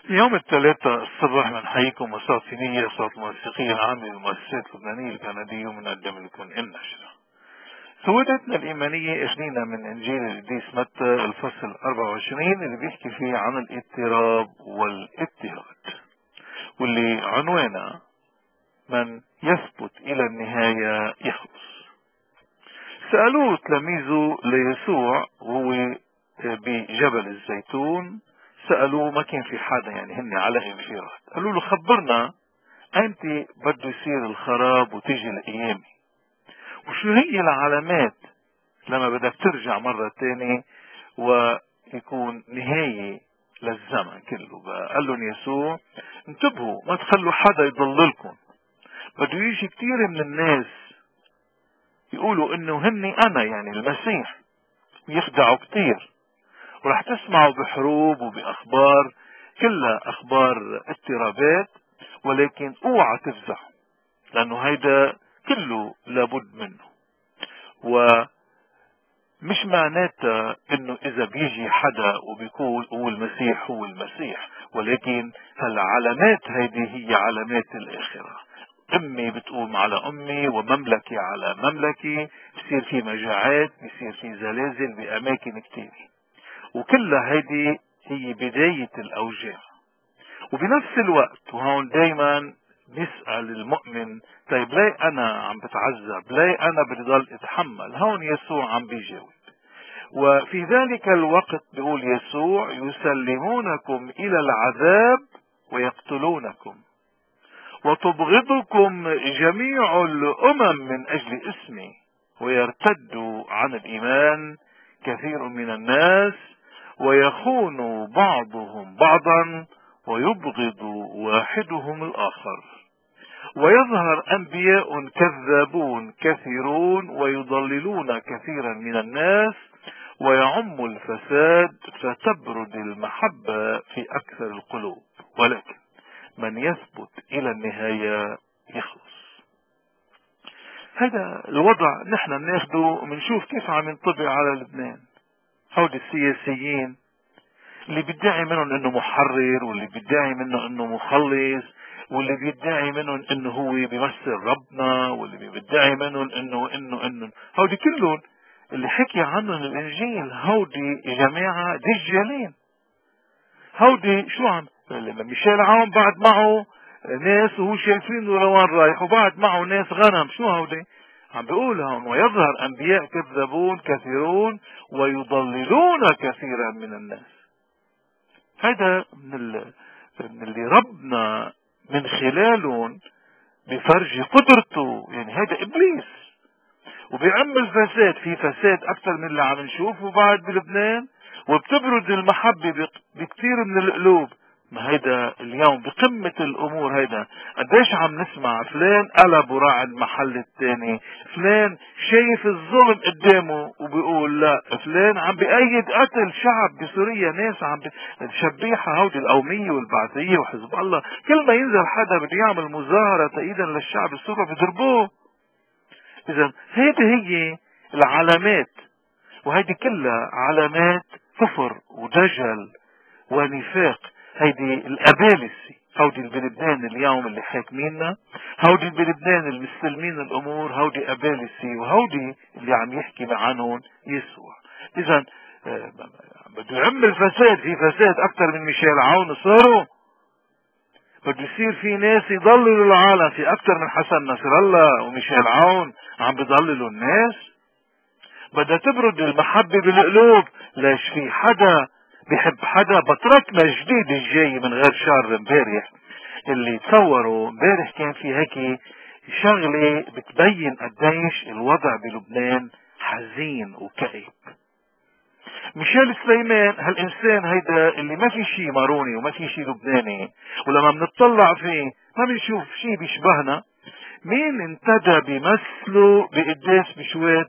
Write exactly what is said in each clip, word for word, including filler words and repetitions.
يوم الثلاثاء الصبح بنحييكم وصوت سينية صوت الموسيقية العامة للمؤسسات اللبنانية الكندية ومنقدم لكم النشرة. سودتنا الإيمانية إخنينا من إنجيل القديس متى الفصل أربعة وعشرين اللي بيحكي فيه عن الاضطراب والاضطهاد، واللي عنوانه من يثبت إلى النهاية يخلص. سألوه تلاميذه ليسوع وهو بجبل الزيتون، سألوه ما كان في حدا يعني هن على انفراد، قالوا له خبرنا أنت بده يصير الخراب وتيجي القيامة، وشو هي العلامات لما بدك ترجع مرة تاني ويكون نهاية للزمن كله. قال لهم يسوع انتبهوا ما تخلوا حدا يضللكم، بده يجي كتير من الناس يقولوا انه هني انا يعني المسيح، يخدعوا كتير، ورح تسمعوا بحروب وبأخبار كلها أخبار اضطرابات، ولكن اوعى تفزعوا لأنه هيدا كله لابد منه. ومش معناتها انه اذا بيجي حدا وبيقول هو المسيح هو المسيح، ولكن هالعلامات هيدي هي علامات الآخرة. امي بتقوم على امي ومملكة على مملكة، بصير في مجاعات، بصير في زلازل بأماكن كتير، وكلها هيدي هي بداية الأوجاع. وبنفس الوقت وهون دايما نسأل المؤمن طيب ليه أنا عم بتعذب، ليه أنا بدي ضل أتحمل؟ هون يسوع عم بيجاوب. وفي ذلك الوقت بيقول يسوع يسلمونكم إلى العذاب ويقتلونكم وتبغضكم جميع الأمم من أجل اسمي ويرتد عن الإيمان كثير من الناس ويخون بعضهم بعضا ويبغض واحدهم الآخر، ويظهر أنبياء كذابون كثيرون ويضللون كثيرا من الناس ويعم الفساد فتبرد المحبة في أكثر القلوب، ولكن من يثبت إلى النهاية يخلص. هذا الوضع نحن بناخده منشوف كيف عم ينطبق على لبنان. هودي السياسيين اللي بيدعي منهم انه محرر، واللي بيدعي منه انه مخلص، واللي بيدعي منهم انه هو بيمثل ربنا، واللي بيدعي منهم انه انه انه هودي كلهم اللي حكي عنهم الانجيل هودي جماعة دجالين. هودي شو عم لما ميشيل عون بعد معه ناس وهو شايفينه لوين رايح، وبعد معه ناس غنم، شو هودي عم بيقول هون ويظهر انبياء كذابون كثيرون ويضللون كثيرا من الناس. هذا من, ال... من اللي ربنا من خلالهم بفرج قدرته، يعني هذا ابليس وبيعم الفساد، في فساد اكثر من اللي عم نشوفه بعد بلبنان، وبتبرد المحبة بكثير من القلوب. ما هيدا اليوم بقمة الامور، هيدا قديش عم نسمع فلان قلب وراع المحل الثاني، فلان شايف الظلم قدامه وبيقول لا، فلان عم بأيد قتل شعب بسوريا، ناس عم بشبيحة هودي القومية والبعثية وحزب الله، كل ما ينزل حدا بده يعمل مظاهرة تأييدا للشعب السوري بيضربوه. اذا هيدي هي العلامات، وهيدي كلها علامات كفر ودجل ونفاق. هيدي الابالسي، هودي بلبنان اليوم اللي حاكميننا، هودي بلبنان المستلمين الامور، هودي ابالسي، وهودي اللي عم يحكي عنهم يسوع. اذا بده يعم الفساد، في فساد اكثر من ميشيل عون صاروا، بده يصير في ناس يضللوا العالم، في اكثر من حسن نصر الله وميشيل عون عم بيضللوا الناس. بدها تبرد المحبة بالقلوب، ليش في حدا بيحب حدا. بطركنا جديد الجاي من غير شر امبارح اللي تصوروا امبارح كان في هيك شغلة بتبين قديش الوضع بلبنان حزين وكئيب. ميشيل سليمان هالانسان هيدا اللي ما في شي ماروني وما في شي لبناني، ولما بنطلع فيه ما بنشوف شي بيشبهنا. مين انتدى بمثله بقداس بشوات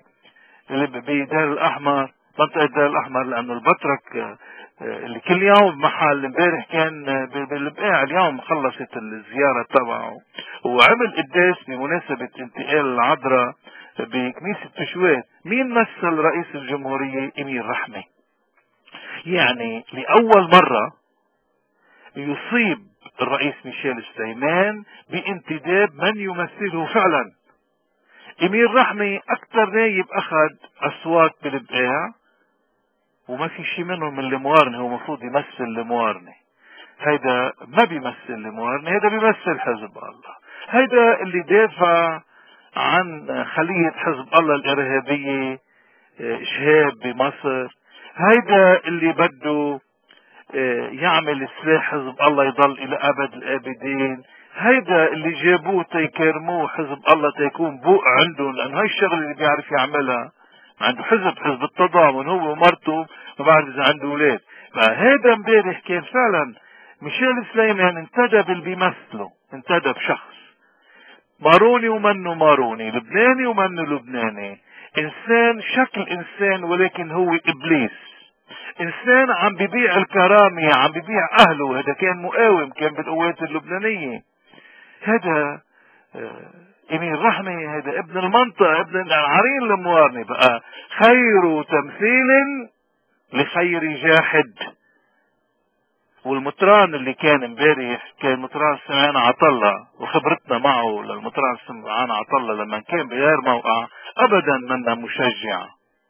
بدار الاحمر، منطقة دار الاحمر، لانه البطرك اللي كل يوم محل امبارح كان بالبقاع، اليوم خلصت الزيارة تبعه وعمل قداس بمناسبة انتقال العذراء بكنيسة بشوات. مين مثل رئيس الجمهورية؟ امير رحمة. يعني لأول مرة يصيب الرئيس ميشيل سليمان بانتداب من يمثله فعلا. امير رحمي اكثر نايب اخذ اصوات بالبقاع، وما في شي منهم من الموارنة، هو مفروض يمثل الموارنة. هيدا ما بيمثل الموارنة، هيدا بيمثل حزب الله. هيدا اللي دافع عن خلية حزب الله الارهابية شهاب بمصر. هيدا اللي بده يعمل سلاح حزب الله يضل الى ابد الابدين. هيدا اللي جابوه تيكرموه حزب الله تيكون بوق عندهم، لان هاي الشغله اللي بيعرف يعملها. عنده حزب حزب التضامن هو ومرته، ما بعرف اذا عنده اولاد. فهيدا امبارح كان فعلا ميشيل سليمان انتدى باللي بيمثله، انتدى بشخص ماروني ومنه ماروني، لبناني ومنه لبناني، انسان شكل انسان ولكن هو ابليس، انسان عم ببيع الكرامة، عم ببيع اهله. هذا كان مقاوم، كان بالقوات اللبنانية. هذا امير رحمي، هذا ابن المنطقة، ابن العرين الموارني. بقى خير تمثيل لخير جاحد. والمطران اللي كان امبارح كان مطران سمعان عطلة، وخبرتنا معه للمطران سمعان عطلة لما كان بغير موقع ابدا منا مشجع،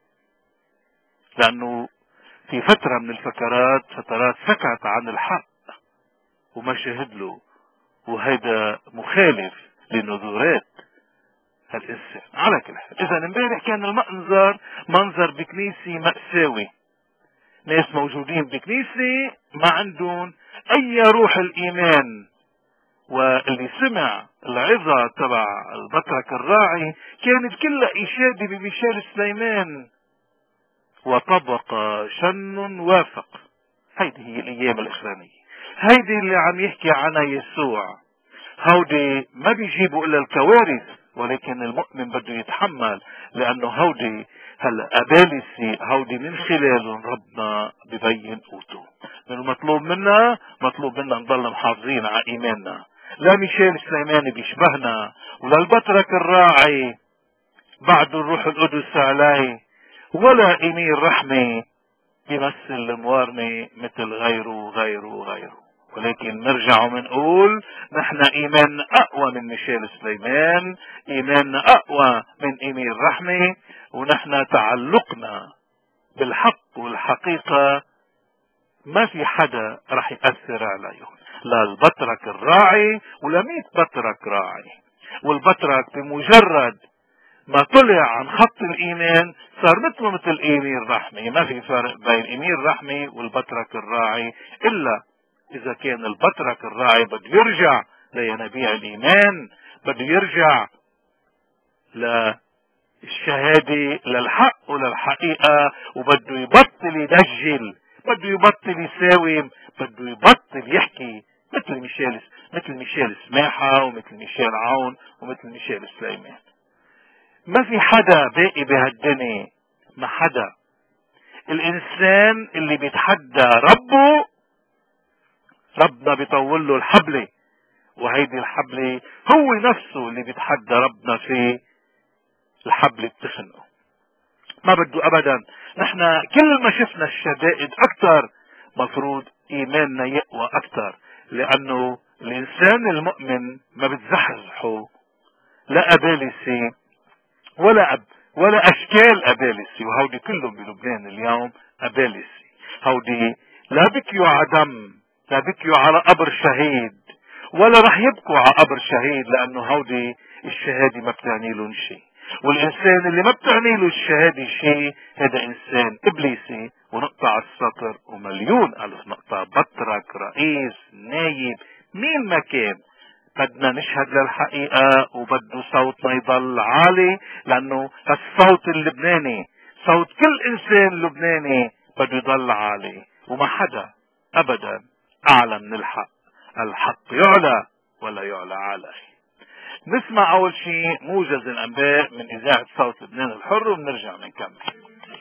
لانه في فترة من الفترات فترات سكت عن الحق وما شهد له، وهيدا مخالف لنذورات هالإنسان. على كل حال، إذا امبارح كان المنظر منظر بكنيسة مأساوي، ناس موجودين بكنيسة ما عندهم أي روح الإيمان. واللي سمع العظة تبع البطرك الراعي كانت كلها إشادة بميشيل سليمان، وطبق شن وافق. هيدي هي الايام الاخرانية، هيدي اللي عم يحكي عنها يسوع. هودي ما بيجيبوا الا الكوارث، ولكن المؤمن بده يتحمل، لانه هودي هلا ابالسي، هودي من خلالهم ربنا ببين قوته. من المطلوب منا، مطلوب منا نضل محافظين على ايماننا. لا ميشيل سليمان بيشبهنا، ولا البطرك الراعي بعد الروح القدس عليه، ولا امير رحمي بيمثل الموارنة مثل غيره غيره غيره. ولكن نرجع ومنقول نحن ايماننا اقوى من ميشيل سليمان، ايماننا اقوى من امير رحمي، ونحن تعلقنا بالحق والحقيقة ما في حدا رح يأثر عليهم، لا البطرك الراعي ولا مئة بطرك راعي. والبطرك بمجرد ما طلع عن خط الايمان صار مثله مثل امير رحمي. ما في فرق بين امير رحمي والبطرك الراعي، الا اذا كان البطرك الراعي بده يرجع لينابيع الايمان، بده يرجع للشهادة للحق وللحقيقة، وبده يبطل يدجل، بده يبطل يساوم، بده يبطل يحكي مثل ميشيل مثل ميشيل سماحة ومثل ميشيل عون ومثل ميشيل سليمان. ما في حدا باقي بهالدنيا، ما حدا. الانسان اللي بيتحدى ربه ربنا بيطول له الحبلة، وهيدي الحبلة هو نفسه اللي بيتحدى ربنا في الحبلة بتخنقه. ما بده ابدا. نحن كل ما شفنا الشدائد اكثر مفروض ايماننا يقوى اكثر، لانه الانسان المؤمن ما بتزحزحه لا ابالسي ولا أب ولا اشكال ابالسي. وهودي كلهم بلبنان اليوم ابالسي. هودي لا بكيوا على دم، لا بكيوا على قبر شهيد، ولا رح يبكوا على قبر شهيد، لانه هودي الشهادة ما بتعني لهم شيء. والانسان اللي ما بتعني له الشهادة شيء هذا انسان ابليسي. ونقطع السطر ومليون الف نقطة. بطرك، رئيس، نايب، مين ما كان، بدنا نشهد للحقيقة، وبده صوتنا يضل عالي، لانه الصوت اللبناني صوت كل انسان لبناني بده يضل عالي، وما حدا ابدا اعلى من الحق. الحق يعلى ولا يعلى عليه. نسمع اول شيء موجز الانباء من اذاعة صوت لبنان الحر، وبنرجع نكمل.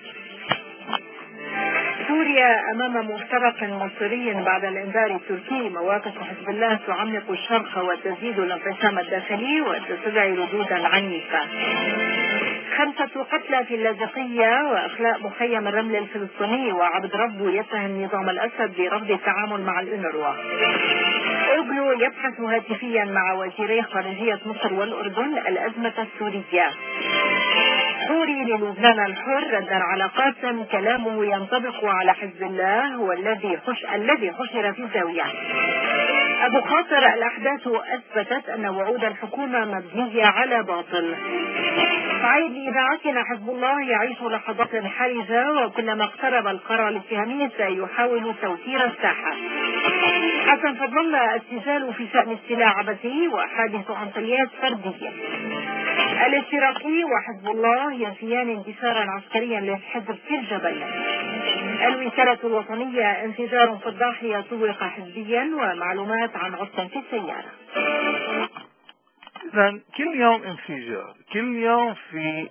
سوريا أمام مفترق مصيري بعد الإنذار التركي. مواقف حزب الله تعمق الشرخ وتزيد الانقسام الداخلي وتستدعي ردودا عنيفة. خمسة قتلى في اللاذقية وإخلاء مخيم الرمل الفلسطيني، وعبد ربه يتهم نظام الأسد برفض التعامل مع الأونروا. أوغلو يبحث هاتفيا مع وزيري خارجية مصر والأردن الأزمة السورية. حوري للبنان الحر ردا على قاسم كلامه ينطبق على حزب الله والذي حش الذي حشر في الزاوية. أبو خاطر الأحداث أثبتت أن وعود الحكومة مبنية على باطل. صعيد لإذاعتنا حزب الله يعيش لحظات حرجة وكلما اقترب القرار الاتهامي سيحاول توتير الساحة. حسن فضل الله السجال في شأن استيلاء عبثي وحادث عنصريات فردية. الاشتراكي وحزب الله ينفيان انتصارا عسكريا للحزب في الجبل. الوزارة الوطنية انفجار في الضاحية سوق حزبيا ومعلومات عن غصب في السيارة. إذن كل يوم انفجار، كل يوم في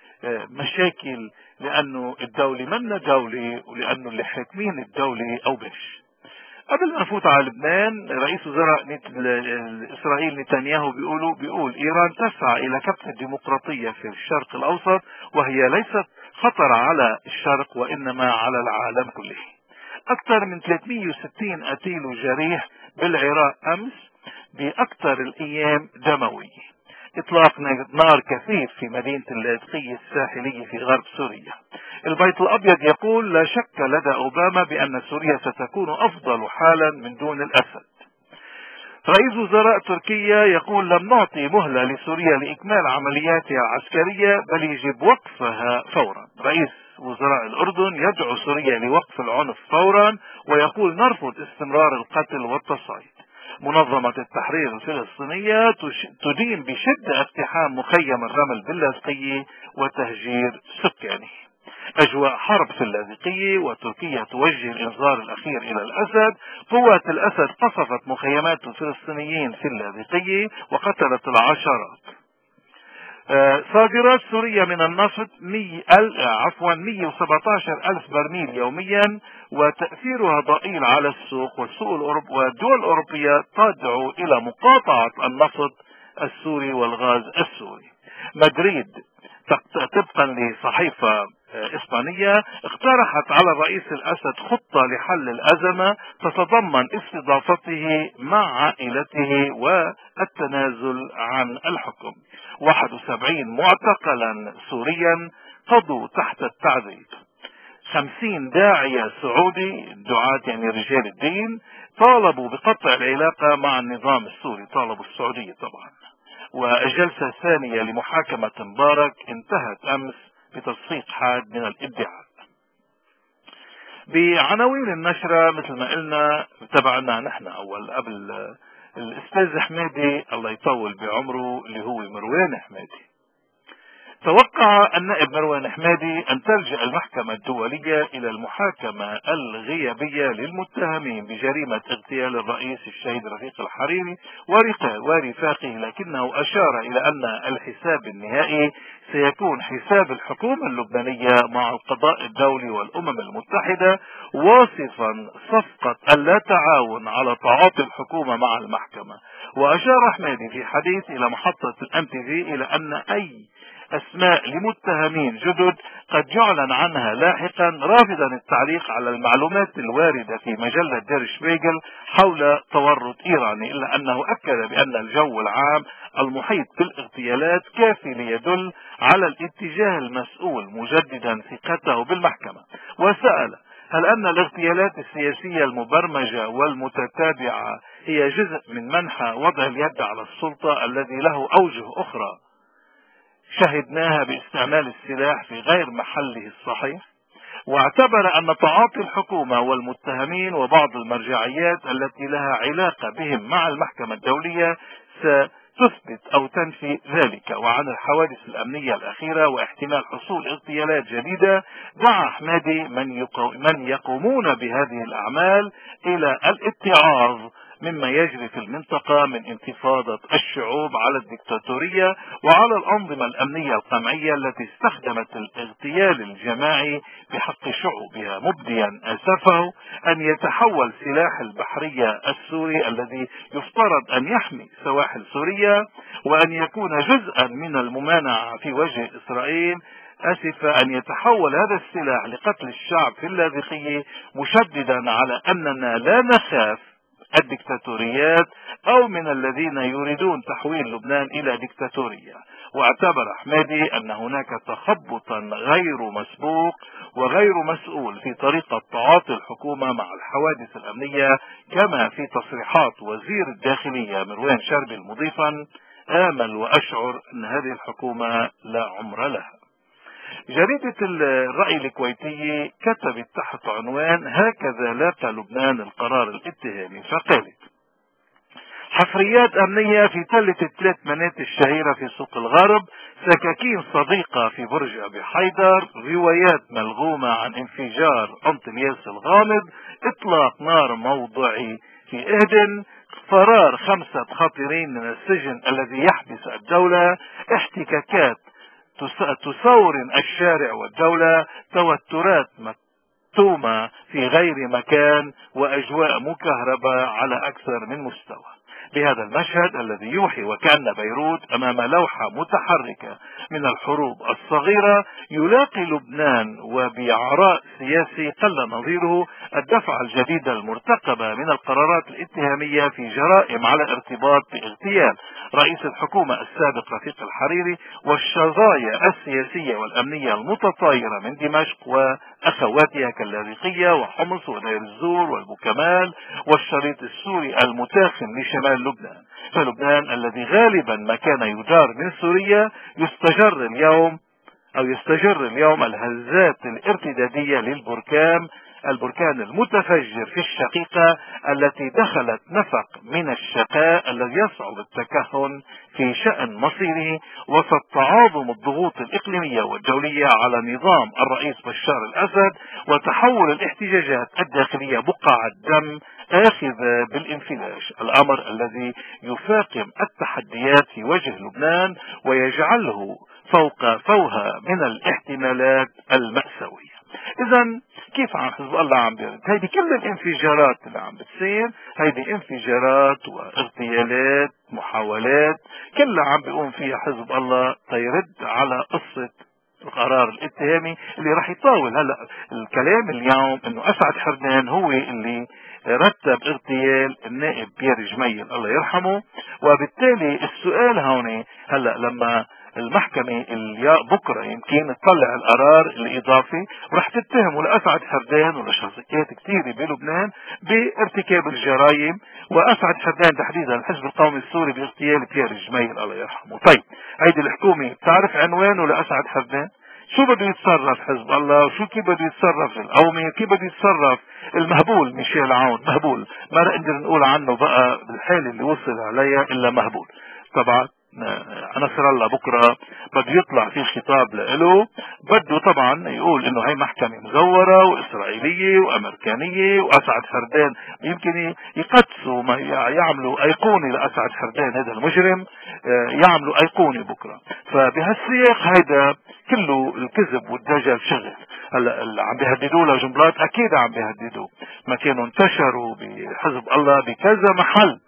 مشاكل، لأنه الدولة منا دولة ولأنه اللي حاكمين الدولة أو بش. قبل ما نفوت على لبنان، رئيس وزراء إسرائيل نتنياهو بيقولوا بيقول إيران تسعى إلى كبح الديمقراطية في الشرق الأوسط، وهي ليست خطر على الشرق وإنما على العالم كله. أكثر من ثلاثمئة وستين قتيل وجريح بالعراق أمس بأكثر الأيام دموية. إطلاق نار كثيف في مدينة اللاذقية الساحلية في غرب سوريا. البيت الأبيض يقول لا شك لدى أوباما بأن سوريا ستكون أفضل حالا من دون الأسد. رئيس وزراء تركيا يقول لم نعطي مهلة لسوريا لإكمال عملياتها العسكرية بل يجب وقفها فورا. رئيس وزراء الأردن يدعو سوريا لوقف العنف فورا ويقول نرفض استمرار القتل والتصعيد. منظمة التحرير الفلسطينية تدين بشدة اقتحام مخيم الرمل باللاذقية وتهجير سكانه. أجواء حرب في اللاذقية وتركيا توجه الإنذار الأخير إلى الأسد. قوات الأسد قصفت مخيمات الفلسطينيين في اللاذقية وقتلت العشرات. آه صادرات سوريا من النفط مية عفوا مئة وسبعة عشر ألف برميل يوميا وتأثيرها ضئيل على السوق، والسوق الأوروبي والدول الأوروبية تدعو إلى مقاطعة النفط السوري والغاز السوري. مدريد طبقا لصحيفة إسبانية اقترحت على الرئيس الأسد خطة لحل الأزمة تتضمن استضافته مع عائلته والتنازل عن الحكم. واحد وسبعين معتقلا سوريا قضوا تحت التعذيب. خمسين داعية سعودي، دعاة يعني رجال الدين، طالبوا بقطع العلاقة مع النظام السوري، طالبوا السعودية طبعا. والجلسة الثانية لمحاكمة مبارك انتهت أمس بتصفيق حاد من الادعاء. بعناوين النشرة مثل ما قلنا تبعنا نحن أول قبل الأستاذ حمادي الله يطول بعمره اللي هو مروان حمادي. توقع النائب مروان حمادي أن تلجأ المحكمة الدولية إلى المحاكمة الغيابية للمتهمين بجريمة اغتيال الرئيس الشهيد رفيق الحريري ورفاقه، لكنه أشار إلى أن الحساب النهائي سيكون حساب الحكومة اللبنانية مع القضاء الدولي والأمم المتحدة، واصفا صفقة اللا تعاون على تعاطي الحكومة مع المحكمة. وأشار حمادي في حديث إلى محطة الام تي في إلى أن أي أسماء لمتهمين جدد قد يعلن عنها لاحقا، رافضا التعليق على المعلومات الواردة في مجلة دير شبيغل حول تورط إيراني، إلا أنه أكد بأن الجو العام المحيط بالاغتيالات كافي ليدل على الاتجاه المسؤول، مجددا ثقته بالمحكمة. وسأل هل أن الاغتيالات السياسية المبرمجة والمتتابعة هي جزء من منحى وضع اليد على السلطة الذي له أوجه أخرى شهدناها باستعمال السلاح في غير محله الصحيح. واعتبر أن تعاطي الحكومة والمتهمين وبعض المرجعيات التي لها علاقة بهم مع المحكمة الدولية ستثبت أو تنفي ذلك. وعن الحوادث الأمنية الأخيرة واحتمال حصول اغتيالات جديدة، دعا حمادي من, من يقومون بهذه الأعمال إلى الاتعاظ مما يجري في المنطقة من انتفاضة الشعوب على الدكتاتورية وعلى الأنظمة الأمنية القمعية التي استخدمت الاغتيال الجماعي بحق شعوبها، مبديا أسفه أن يتحول سلاح البحرية السوري الذي يفترض أن يحمي سواحل سوريا وأن يكون جزءا من الممانعة في وجه إسرائيل، أسف أن يتحول هذا السلاح لقتل الشعب في اللاذقية، مشددا على أننا لا نخاف الدكتاتوريات أو من الذين يريدون تحويل لبنان إلى دكتاتورية. واعتبر حمادي أن هناك تخبطا غير مسبوق وغير مسؤول في طريقة تعاطي الحكومة مع الحوادث الأمنية، كما في تصريحات وزير الداخلية مروان شربل مضيفا: آمل وأشعر أن هذه الحكومة لا عمر لها. جريدة الرأي الكويتية كتبت تحت عنوان: هكذا لاقى لبنان القرار الاتهامي، فقالت: حفريات أمنية في تلة الثلاث منات الشهيرة في سوق الغرب، سكاكين صديقة في برج أبي حيدر، روايات ملغومة عن انفجار أنطلياس الغامض، إطلاق نار موضعي في إهدن، فرار خمسة خاطرين من السجن الذي يحبس الدولة، احتكاكات تساورن الشارع والدولة، توترات مكتومة في غير مكان، وأجواء مكهربة على أكثر من مستوى. بهذا المشهد الذي يوحي وكأن بيروت أمام لوحة متحركة من الحروب الصغيرة، يلاقي لبنان وبعراء سياسي قل نظيره الدفعة الجديدة المرتقبة من القرارات الاتهامية في جرائم على ارتباط باغتيال رئيس الحكومة السابق رفيق الحريري، والشظايا السياسية والأمنية المتطايرة من دمشق وأخواتها كاللاذقية وحمص ودير الزور والبوكمال والشريط السوري المتاخم لشمال لبنان. فلبنان الذي غالبا ما كان يجار من سوريا يستجر اليوم أو يستجر اليوم الهزات الارتدادية للبركان، البركان المتفجر في الشقيقة التي دخلت نفق من الشقاء الذي يصعب التكهن في شأن مصيره وسط تعاظم الضغوط الإقليمية والدولية على نظام الرئيس بشار الأسد، وتحول الاحتجاجات الداخلية بقعة دم آخذة بالانفلاج، الأمر الذي يفاقم التحديات في وجه لبنان ويجعله فوق فوهة من الاحتمالات المأساوية. إذن كيف عم حزب الله عم بيرد؟ هيدي كل الانفجارات اللي عم بتصير، هيدي انفجارات واغتيالات محاولات كلها عم بيقوم فيها حزب الله تيرد على قصة القرار الاتهامي اللي راح يطاول. هلا الكلام اليوم انه اسعد حردان هو اللي رتب اغتيال النائب بيير جميل الله يرحمه، وبالتالي السؤال هون هلا لما المحكمة بكرة يمكن تطلع القرار الإضافي ورح تتهموا لأسعد حردان ولشخصيات كثيرة بلبنان بارتكاب الجرائم، وأسعد حردان تحديدا الحزب القومي السوري باغتيال بيير جميل الله يرحمه. طيب هيدي الحكومة بتعرف عنوانه لأسعد حردان؟ شو بده يتصرف حزب الله وشو كيف بده يتصرف القومي، كيف بده يتصرف المهبول ميشيل عون؟ مهبول ما نقدر نقول عنه بقى بالحالة اللي وصل عليها إلا مهبول. طبعا نصر الله بكرة بده يطلع في خطاب له، بده طبعا يقول انه هي محكمة مزورة واسرائيلية وامريكانية واسعد حردان يمكن يقدسوا ما يعملوا ايقونة لاسعد حردان هذا المجرم، يعملوا ايقونة بكرة. فبهالسياق هيدا كله الكذب والدجل شغل. هلا اللي عم بيهددوه لجملات اكيد عم بيهددوه، ما كانوا انتشروا بحزب الله بكذا محل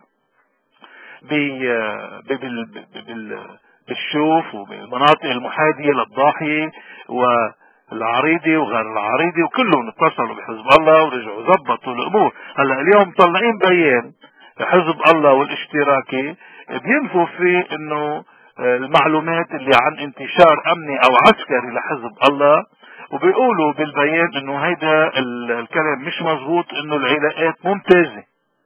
بالشوف وبالمناطق المحاذية للضاحية والعريضي وغير العريضي، وكلهم اتصلوا بحزب الله ورجعوا ظبطوا الامور. هلا اليوم طلعين بيان حزب الله والاشتراكي بينفوا فيه انه المعلومات اللي عن انتشار امني او عسكري لحزب الله، وبيقولوا بالبيان انه هيدا الكلام مش مزبوط، انه العلاقات ممتازة.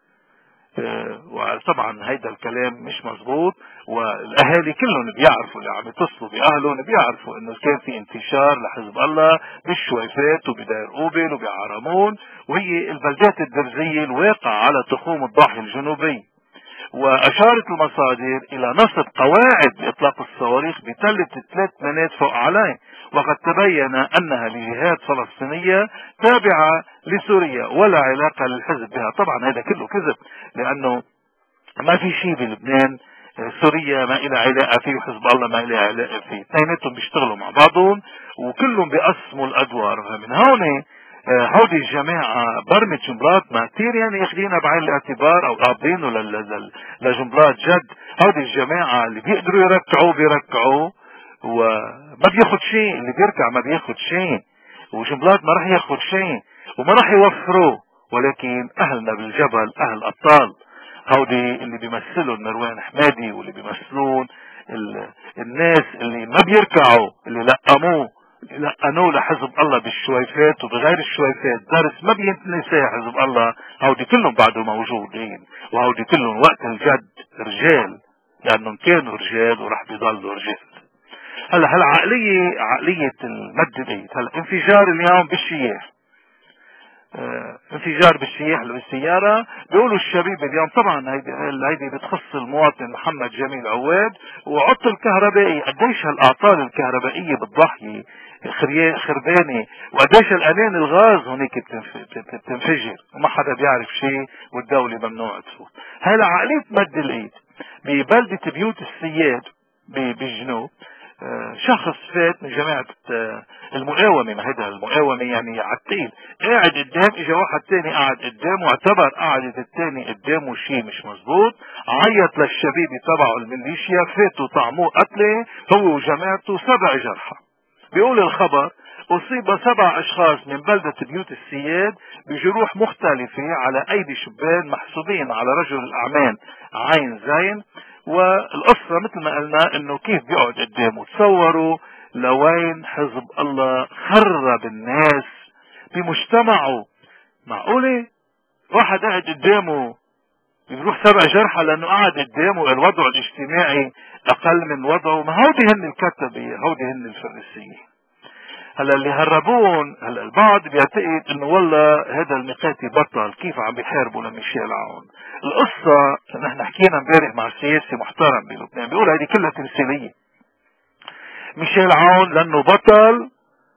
وطبعا هيدا الكلام مش مزبوط، والاهالي كلهم بيعرفوا اللي عم يتصلوا باهلهم بيعرفوا انه كان في انتشار لحزب الله بالشويفات وبداير قوبل وبعرمون، وهي البلدات الدرزية الواقعة على تخوم الضاحية الجنوبي. وأشارت المصادر إلى نصب قواعد لإطلاق الصواريخ بتلة ثلاث منات فوق عليه، وقد تبين أنها لجهات فلسطينية تابعة لسوريا ولا علاقة للحزب بها. طبعا هذا كله كذب، لأنه ما في شيء بلبنان سوريا ما إلى علاقة فيه وحزب الله ما إلى علاقة فيه، اثنيناتهم بيشتغلوا مع بعضهم وكلهم بيقسموا الأدوار. فمن هون هودي الجماعة برمة جملات ما كتير يعني ياخدينها بعين الاعتبار او قابضينه لجملات جد. هودي الجماعة اللي بيقدروا يركعوا بيركعوا وما بياخد شيء، اللي بيركع ما بياخد شيء، وجملات ما راح ياخد شيء وما راح يوفروا. ولكن اهلنا بالجبل اهل ابطال، هودي اللي بيمثلوا مروان حمادي واللي بيمثلون الناس اللي ما بيركعوا، اللي لقموه لقنوه لحزب الله بالشويفات وبغير الشويفات درس ما بينتنسى حزب الله. هودي كلهم بعده موجودين، وهودي كلهم وقت الجد رجال، لانهم كانوا رجال وراح بيضلوا رجال. هلا هلا عقلية عقلية المددية. هلا انفجار اليوم بالشياح، اه انفجار بالشياح بالسيارة، بيقولوا الشبيب اليوم طبعا هيدي هيدي بتخص المواطن محمد جميل عواد وعطل كهربائي. قديش هالاعطال الكهربائية بالضحية خربانة، وقديش الانين الغاز هونيك بتنفجر وما حدا بيعرف شيء والدولة ممنوع تفوت. هلا عقلية مد الايد ببلدة بيوت السياد بالجنوب. شخص فات من جماعة المقاومة، ما هذا المقاومة يعني عتيل، قاعد قدام، اجا واحد تاني قاعد قدامه واعتبر قاعدة التاني قدامه شيء مش مزبوط، عيط للشبيب تبعه الميليشيا، فاتوا طعموه قتله هو وجماعته، سبع جرحى. بيقول الخبر اصيب سبع اشخاص من بلدة بيوت السياد بجروح مختلفة على ايدي شبان محسوبين على رجل الاعمال عين زين. والقصة مثل ما قلنا انه كيف بيقعد قدامه. تصوروا لوين حزب الله خرب الناس بمجتمعه. معقولة واحد قاعد قدامه بيروح سبع جرحى لانه قاعد قدامه الوضع الاجتماعي اقل من وضعه؟ ما هودي هن الكتبة، هودي هن الفرنسيين. هلا اللي هربون، هلا البعض بيعتقد انه والله هذا المقاتي بطل، كيف عم بيحاربوا لميشيل عون. القصة نحن حكينا امبارح مع سياسي محترم بلبنان بيقول هذه كلها تمثيلية. ميشيل عون لانه بطل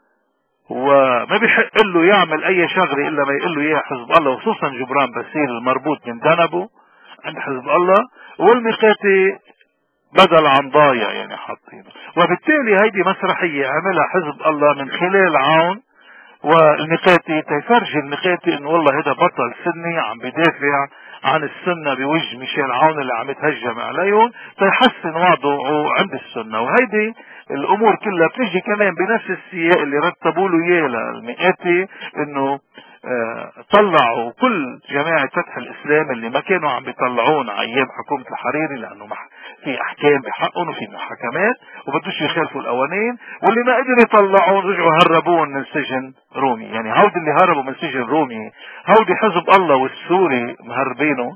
وما بيحق له يعمل اي شغله الا ما يقول له اياها حزب الله، وخصوصا جبران باسيل المربوط من ذنبه عند حزب الله، والمقاتي بدل عن ضايع يعني حاطينه. وبالتالي هيدي مسرحية عملها حزب الله من خلال عون والمقاتي تيفرجي المقاتي انه والله هذا بطل سني عم بدافع عن السنة بوجه ميشيل عون اللي عم يتهجم عليهم، تيحسن وضعه عند السنة. وهيدي الامور كلها بتيجي كمان بنفس السياق اللي رتبوا له اياه للمقاتي، انه اه طلعوا كل جماعة فتح الاسلام اللي ما كانوا عم بيطلعون على ايام حكومة الحريري، لانه في احكام بحقهم وفي محاكمات وبدوش يخالفوا القوانين، واللي ما قدروا يطلعون رجعوا هربون من سجن رومي. يعني هودي اللي هربوا من سجن رومي هودي حزب الله والسوري مهربينهم،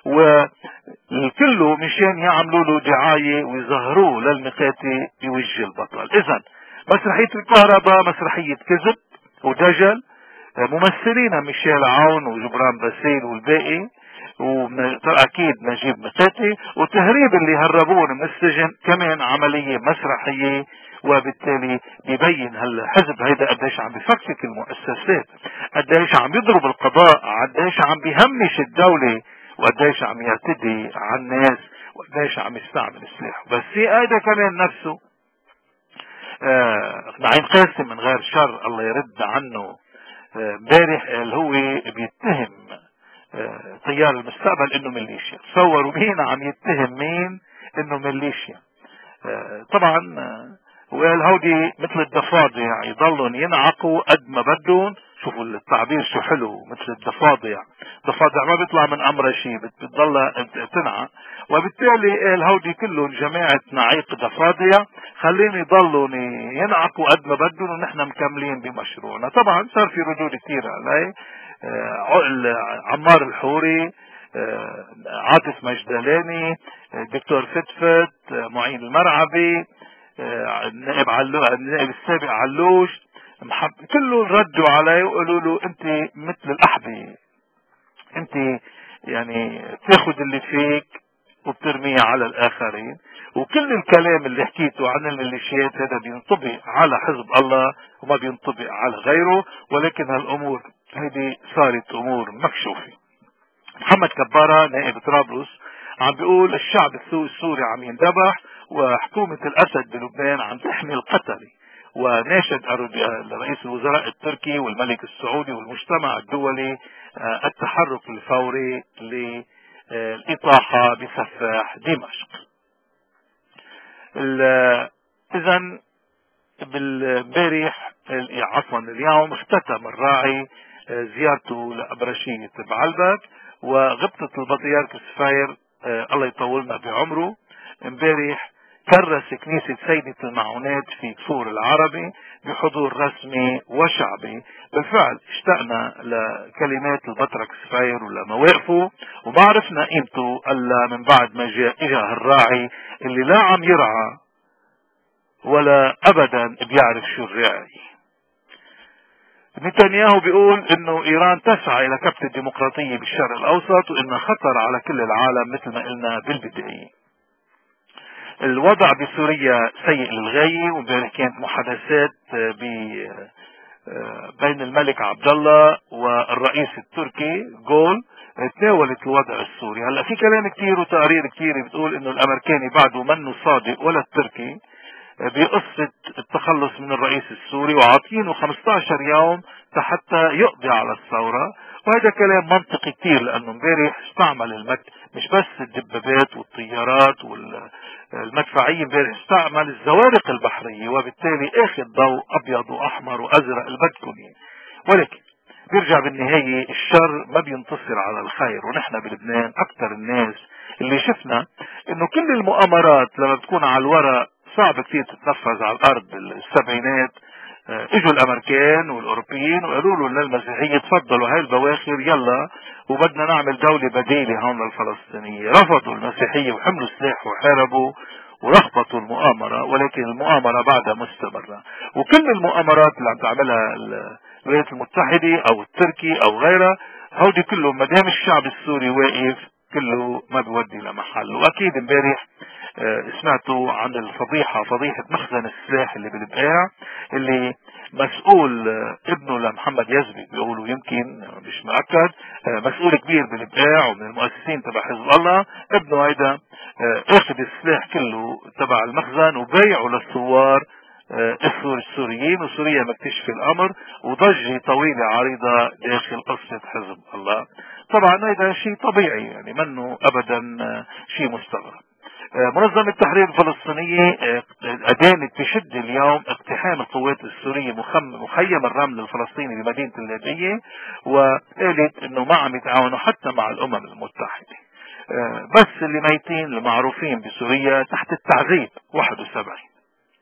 والكله مشان يعملوا له دعاية ويظهروه للمقاتي بوجه البطل. اذا مسرحية الكهرباء مسرحية كذب ودجل، ممثلين ميشيل عون وجبران باسيل والباقي، واكيد نجيب مقاتي، وتهريب اللي هربوه من السجن كمان عملية مسرحية. وبالتالي بيبين هالحزب هيدا قديش عم بفكك المؤسسات، قديش عم يضرب القضاء، قديش عم بيهمش الدولة، وقديش عم يعتدي على الناس، وقديش عم يستعمل السلاح. بس في هيدا كمان نفسه آه نعيم قاسم من غير شر الله يرد عنه امبارح آه اللي هو بيتهم آه تيار المستقبل انه ميليشيا. تصوروا مين عم يتهم مين انه ميليشيا. آه طبعا آه وقال هودي مثل الضفادع يضلون ينعقوا قد ما بدهم. شوفوا التعبير شو حلو، مثل الضفادع، ضفادع ما بيطلع من امرها شيء، بتضل تنعق. وبالتالي قال هودي كلهم جماعة نعيق ضفادع، خليهم يضلون ينعقوا قد ما بدهم ونحن مكملين بمشروعنا. طبعا صار في ردود كثير عليه، آه عمار الحوري، آه عاطف مجدلاني، آه دكتور فتفت، آه معين المرعبي، النائب علو النائب السابق علوش، محب... كله ردوا عليه وقالوا له انت مثل الاحبي، انت يعني تاخذ اللي فيك وبترميه على الآخرين. وكل الكلام اللي حكيته عن الميليشيات هذا بينطبق على حزب الله وما بينطبق على غيره، ولكن هالأمور هذه صارت أمور مكشوفة. محمد كبارة نائب طرابلس عم بيقول الشعب السوري عم يندبح وحكومة الأسد بلبنان عم تحمي القتلة، وناشد رئيس الوزراء التركي والملك السعودي والمجتمع الدولي التحرك الفوري للإطاحة بسفاح دمشق. إذا بالبارح عفوا اليوم اختتم الراعي زيارته لأبرشية بعلبك وغبطة البطريرك السفاير الله يطولنا بعمره. امبارح كرس كنيسة سيدة المعونات في كفور العربي بحضور رسمي وشعبي. بالفعل اشتقنا لكلمات البطرك السفاير ولمواقفه، وما عرفنا قيمته الا من بعد ما جاء اجا الراعي اللي لا عم يرعى ولا ابدا بيعرف شو الراعي. نتنياهو بيقول انه ايران تسعى الى كبت الديمقراطية بالشرق الاوسط وانها خطر على كل العالم مثل ما قلنا بالبداية. الوضع بسوريا سيء للغاية، وامبارح كانت محادثات بين الملك عبد الله والرئيس التركي جول تناولت الوضع السوري. هلا في كلام كثير وتقارير كثير بتقول انه الامريكاني بعده منه صادق ولا التركي بقصة التخلص من الرئيس السوري وعاطينه خمسة عشر يوم حتى يقضي على الثورة، وهذا كلام منطقي كتير لانه امبارح استعمل المك مش بس الدبابات والطيارات والمدفعية، امبارح استعمل الزوارق البحرية، وبالتالي اخذ ضوء ابيض واحمر وازرق البدكم. ولكن بيرجع بالنهاية الشر ما بينتصر على الخير، ونحن بلبنان اكثر الناس اللي شفنا انه كل المؤامرات لما بتكون على الورق صعب كثير تتنفذ على الارض. بالسبعينات اجوا الامريكان والاوروبيين وقالوا له للمسيحية تفضلوا هاي البواخر يلا وبدنا نعمل دولة بديلة هون للفلسطينية. رفضوا المسيحية وحملوا سلاح وحاربوا ورخبطوا المؤامرة، ولكن المؤامرة بعدها مستمرة. وكل المؤامرات اللي عم تعملها الولايات المتحدة او التركي او غيرها هودي كله ما دام الشعب السوري واقف كله ما بيودي لمحل. واكيد امبارح سمعتوا عن الفضيحة، فضيحة مخزن السلاح اللي بالبقاع اللي مسؤول ابنه لمحمد يزبي بيقولوا يمكن مش مؤكد مسؤول كبير بالبقاع ومن المؤسسين تبع حزب الله، ابنه هيدا اخذ السلاح كله تبع المخزن وبيعه للثوار السوريين، وسوريا مكتشف الامر وضجة طويلة عريضة داخل قصة حزب الله. طبعا هذا شيء طبيعي يعني منه ابدا شيء مستغرب. منظمة التحرير الفلسطينية أدانت بشدة اليوم اقتحام القوات السورية مخيم الرمل الفلسطيني بمدينة اللاذقية، وقالت انه ما عم يتعاونوا حتى مع الامم المتحدة. بس اللي ميتين المعروفين بسوريا تحت التعذيب واحد وسبعين.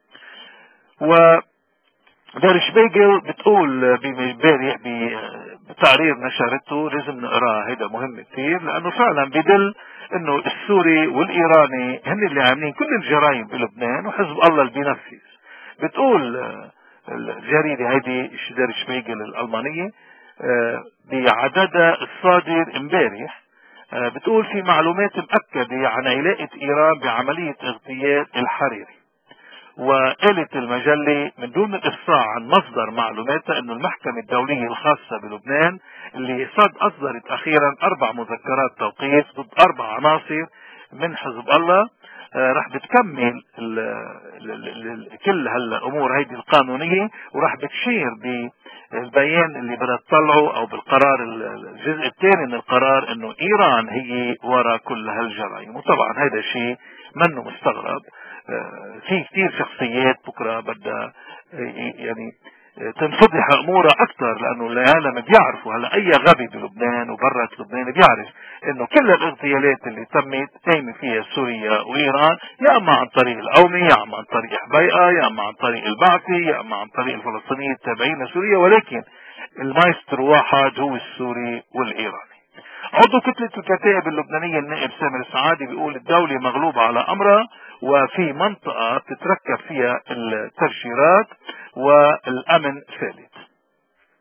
و دار شبيجل بتقول بامبارح بتقرير نشرته لازم نقراه، هيدا مهم كثير لانه فعلا بدل انه السوري والايراني هن اللي عاملين كل الجرائم بلبنان وحزب الله اللي بينفذ. بتقول الجريدة هيدي دار شبيجل الالمانية بعددها الصادر امبارح بتقول في معلومات مؤكدة عن علاقة ايران بعملية اغتيال الحريري. وقالت المجلة من دون الإفصاح عن مصدر معلوماتها أن المحكمة الدولية الخاصة بلبنان اللي صد أصدرت أخيرا أربع مذكرات توقيف ضد أربع عناصر من حزب الله راح بتكمل ال ال ال ال كل هالأمور هيدي القانونية، وراح بتشير بالبيان اللي بدها تطلعه أو بالقرار الجزء الثاني من القرار أنه إيران هي وراء كل هالجرائم. وطبعا هذا شيء منه مستغرب. في كثير شخصيات بكرة بدها يعني تنفضح امورها اكثر لانه العالم بيعرفوا. هلا اي غبي بلبنان وبرات لبنان بيعرف انه كل الاغتيالات اللي تمت قايمه فيها سوريا وايران يا اما عن طريق القومي يا اما عن طريق حبيقه يا اما عن طريق البعثي يا اما عن طريق الفلسطينيين التابعين لسوريا، ولكن المايسترو واحد هو السوري والايراني. عضو كتلة الكتائب اللبنانية النائب سامر السعادي بيقول الدولة مغلوبة على أمرها وفي منطقة تتركب فيها الترشيرات والأمن ثالث.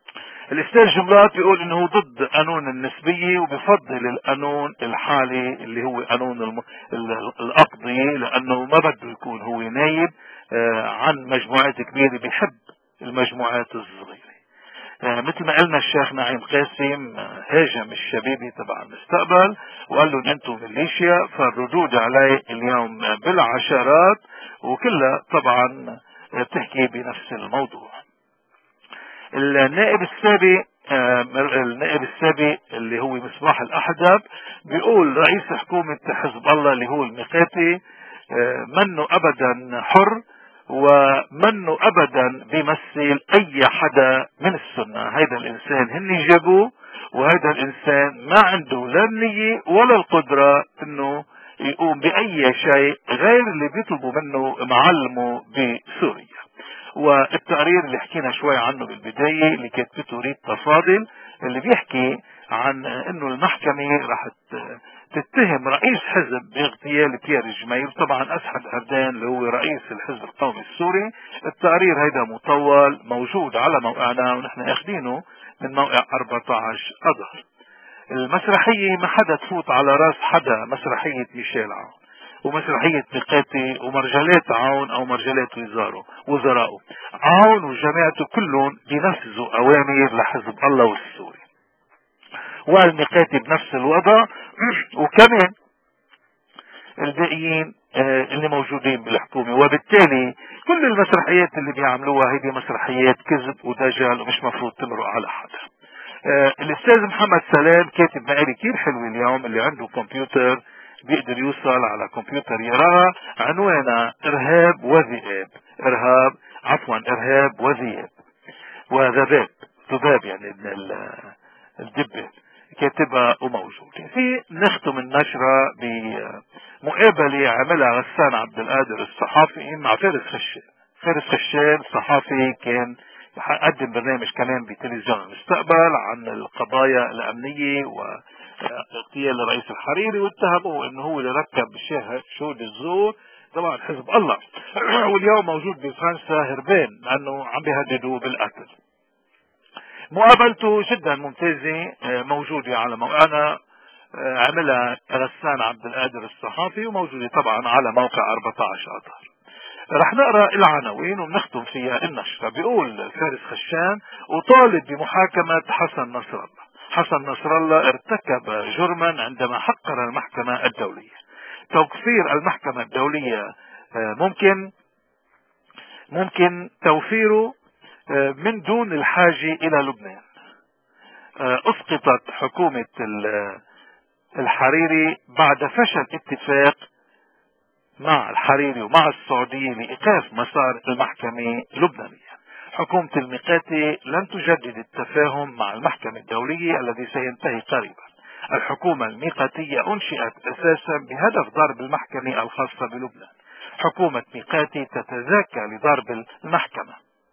الاستاذ جملات بيقول انه ضد قانون النسبية وبفضل القانون الحالي اللي هو قانون الم... الأقضية، لانه ما بده يكون هو نايب عن مجموعات كبيرة، بيحب المجموعات الصغيرة. مثل ما قلنا الشيخ نعيم قاسم هاجم الشبيبي تبع المستقبل وقال لهم انتم ميليشيا، فالردود عليه اليوم بالعشرات، وكلها طبعا بتحكي بنفس الموضوع. النائب السابق النائب السابق اللي هو مصباح الأحدب بيقول رئيس حكومة حزب الله اللي هو الميقاتي منه أبدا حر ومنه أبدا بيمثل أي حدا من السنة. هيدا الإنسان هن جابوه، وهيدا الإنسان ما عنده لا النية ولا القدرة إنه يقوم بأي شيء غير اللي بيطلبوا منه معلمه بسوريا. والتقرير اللي حكينا شوي عنه بالبداية اللي كتبته ريتا فاضل اللي بيحكي عن انه المحكمة رح تتهم رئيس حزب باغتيال بيير جميل، طبعا اسعد اردان اللي هو رئيس الحزب القومي السوري. التقرير هيدا مطول موجود على موقعنا ونحن اخذينه من موقع أربعة عشر اذار. المسرحية ما حدا تفوت على راس حدا، مسرحية ميشيل عون ومسرحية ميقاتي ومرجلات عون او مرجلات وزاره وزراءه. عون وجماعته كلهم بينفذوا اوامر لحزب الله والسوري، والميقاتي بنفس الوضع وكمان الباقيين اللي موجودين بالحكومة. وبالتالي كل المسرحيات اللي بيعملوها هيدي مسرحيات كذب ودجل ومش مفروض تمرق على حدا. آه الاستاذ محمد سلام كاتب مقالة كتير حلوة اليوم، اللي عنده كمبيوتر بيقدر يوصل على كمبيوتر يراها، عنوانها ارهاب وذئاب، ارهاب عفوا ارهاب وذئاب وذباب، ذباب يعني من الدبة، كاتبها وموجودة. في نختم النشرة بمقابلة عملها غسان عبد القادر الصحافي مع فارس خشان. فارس خشان صحافي كان قدم برنامج كمان بتلفزيون المستقبل عن القضايا الأمنية واغتيال الرئيس الحريري، واتهموه انه هو اللي ركب شهود الزور طبعا حزب الله واليوم موجود بفرنسا هربان لانه عم بيهددوه بالقتل. مقابلته جدا ممتازة موجودة على موقعنا، عملها غسان عبد القادر الصحافي وموجودة طبعا على موقع أربعة عشر اذار. رح نقرأ العناوين ونختم فيها النشرة. بيقول فارس خشان وطالب بمحاكمة حسن نصر الله. حسن نصر الله ارتكب جرما عندما حقر المحكمة الدولية. توقير المحكمة الدولية ممكن ممكن توفيره من دون الحاجة إلى لبنان. أسقطت حكومة الحريري بعد فشل اتفاق مع الحريري ومع السعودية لإيقاف مسار المحكمة اللبنانية. حكومة الميقاتي لن تجدد التفاهم مع المحكمة الدولية الذي سينتهي قريبا. الحكومة الميقاتية أنشئت أساسا بهدف ضرب المحكمة الخاصة بلبنان. حكومة ميقاتي تتزاكى لضرب المحكمة.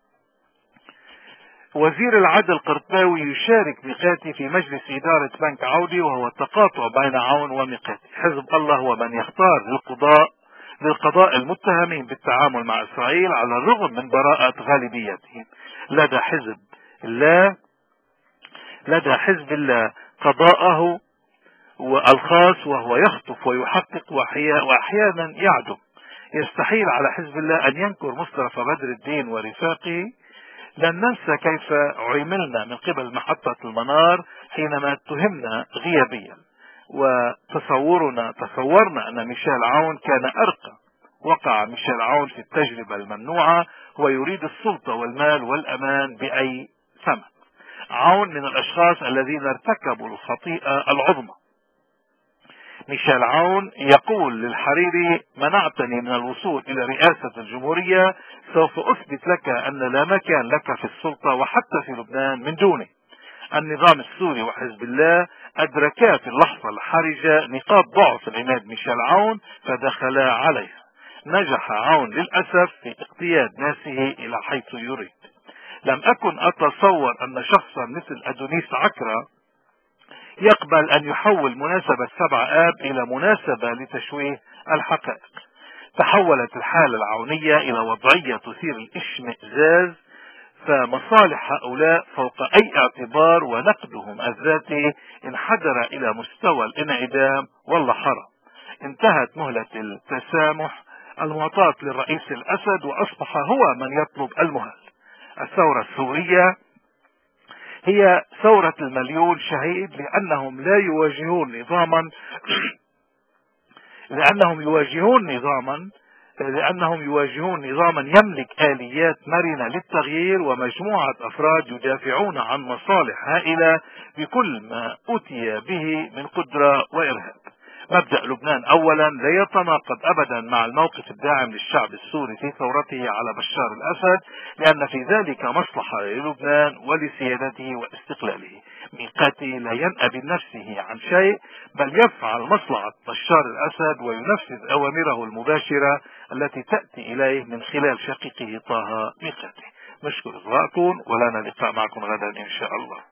وزير العدل قرطاوي يشارك ميقاتي في مجلس إدارة بنك عودي، وهو تقاطع بين عون وميقاتي. حزب الله هو من يختار للقضاء للقضاء المتهمين بالتعامل مع إسرائيل على الرغم من براءة غالبيتهم. لدى حزب الله لدى حزب الله قضاءه الخاص، وهو يخطف ويحقق وأحيانا يعدم. يستحيل على حزب الله أن ينكر مصطفى بدر الدين ورفاقه. لن ننسى كيف عملنا من قبل محطة المنار حينما اتهمنا غيابيا، وتصورنا تصورنا أن ميشيل عون كان أرقى. وقع ميشيل عون في التجربة الممنوعة، هو يريد السلطة والمال والأمان بأي ثمن. عون من الأشخاص الذين ارتكبوا الخطيئة العظمى. ميشيل عون يقول للحريري: منعتني من الوصول إلى رئاسة الجمهورية، سوف أثبت لك أن لا مكان لك في السلطة وحتى في لبنان من دوني. النظام السوري وحزب الله أدركا في اللحظة الحرجة نقاط ضعف العناد ميشيل عون فدخلا عليها. نجح عون للأسف في اقتياد ناسه إلى حيث يريد. لم أكن أتصور أن شخصا مثل أدونيس عكرة يقبل أن يحول مناسبة سبعة آب إلى مناسبة لتشويه الحقائق. تحولت الحالة العونية إلى وضعية تثير الاشمئزاز، فمصالح هؤلاء فوق أي اعتبار، ونقدهم الذاتي انحدر إلى مستوى الانعدام والله حرام. انتهت مهلة التسامح المعطاة للرئيس الأسد، وأصبح هو من يطلب المهل. الثورة السورية هي ثورة المليون شهيد، لأنهم لا يواجهون نظاما لأنهم يواجهون نظاما لأنهم يواجهون نظاما يملك آليات مرنة للتغيير، ومجموعة أفراد يدافعون عن مصالح هائلة بكل ما أوتي به من قدرة وإرهاب. مبدأ لبنان أولا لا يتناقض أبدا مع الموقف الداعم للشعب السوري في ثورته على بشار الأسد، لأن في ذلك مصلحة للبنان ولسيادته واستقلاله. ميقاتي لا ينأى بنفسه عن شيء، بل يفعل مصلحة بشار الأسد وينفذ أوامره المباشرة التي تأتي إليه من خلال شقيقه طه ميقاتي. نشكر إصغائكم، ولنا لقاء معكم غدا إن شاء الله.